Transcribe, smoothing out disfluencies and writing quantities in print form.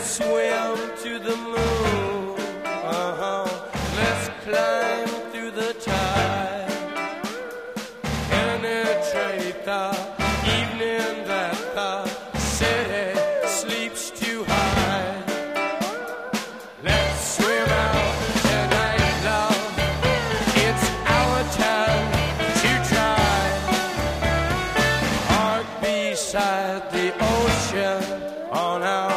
swim to the moon. Let's climb through the tide. Penetrate the evening that the city sleeps too high. Let's swim out tonight, love. It's our time to try. Park beside the ocean on our